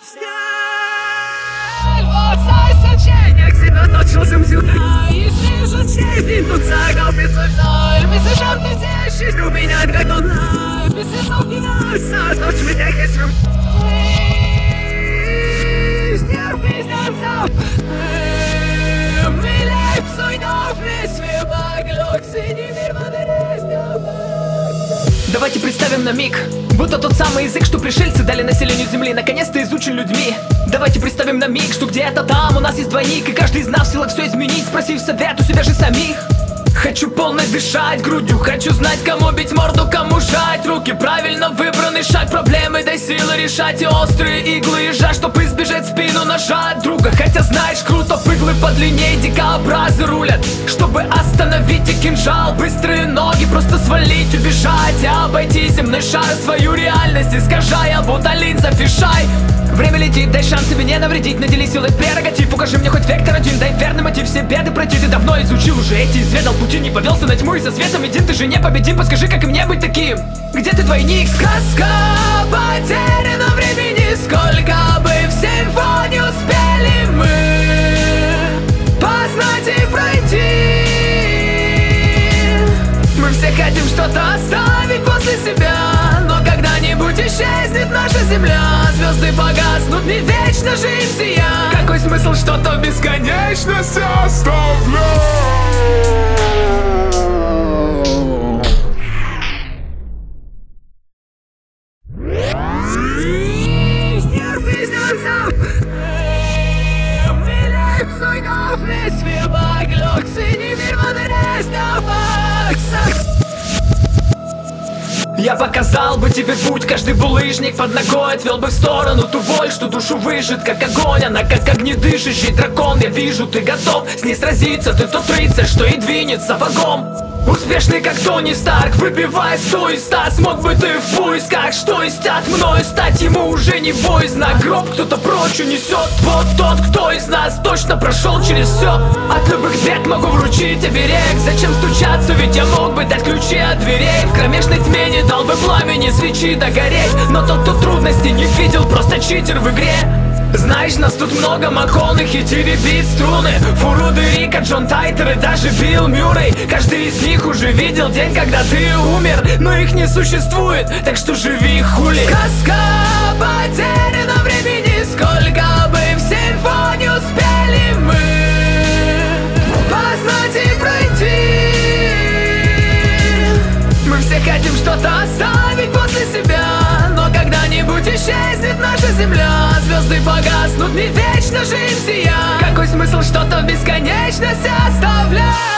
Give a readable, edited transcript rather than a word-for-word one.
Давайте представим на миг, будто тот самый язык, что пришельцы дали населению Земли, наконец-то изучен людьми. Давайте представим на миг, что где-то там у нас есть двойник, и каждый из нас в силах все изменить, спросив совет у себя же самих. Хочу полно дышать грудью, хочу знать, кому бить морду, кому жать руки. Правильно выбранный шаг, проблемы дай силы решать, и острые иглы ежа, чтоб избежать в спину нажать друга. Хотя знаешь, круто, иглы подлиннее, дикообразы рулят, чтобы остановить и кинжал. Быстрые ноги, просто свалить, убежать и обойти земной шар, свою реальность искажая, будто линза фишай. Время летит, дай шанс себе не навредить, надели силой прерогатив, укажи мне хоть вектор один, дай верный мотив, все беды пройти. Ты давно изучил уже эти, изведал пути, не повелся на тьму и со светом един, ты же непобедим, подскажи, как и мне быть таким. Где ты, двойник? Сказка потеряна времени, сколько бы всего не успели мы познать и пройти. Мы все хотим что-то оставить после себя, но когда-нибудь исчезнет наша земля. Звезды погаснут, не вечно же им сия. Какой смысл что-то в бесконечности оставлять? Я показал бы тебе путь, каждый булыжник под ногой отвел бы в сторону ту боль, что душу выжжет, как огонь. Она как огнедышащий дракон, я вижу, ты готов с ней сразиться. Ты тот рыцарь, что и двинется вагом, успешный как Тони Старк, выбивая 100 из 100. Смог бы ты в поисках, что истят мною стать, ему уже не боязно. Гроб кто-то прочь унесет, вот тот, кто из нас точно прошел через все. От любых бед могу вручить оберег, зачем стучаться, ведь я мог бы дать ключи от дверей. В кромешной тьме не дал бы пламени свечи догореть, но тот, кто трудностей не видел, просто читер в игре. Знаешь, нас тут много, МакКонахи теребит струны, Фуру де Рика, Джон Тайтер и даже Билл Мюррей. Каждый из них уже видел день, когда ты умер, но их не существует, так что живи хули. Сказка потеряна времени, сколько бы всего не успели мы познать и пройти. Мы все хотим что-то оставить после себя, но когда-нибудь исчезнет наша земля. Звезды погаснут, не вечно же им сия. Какой смысл что-то в бесконечности оставлять?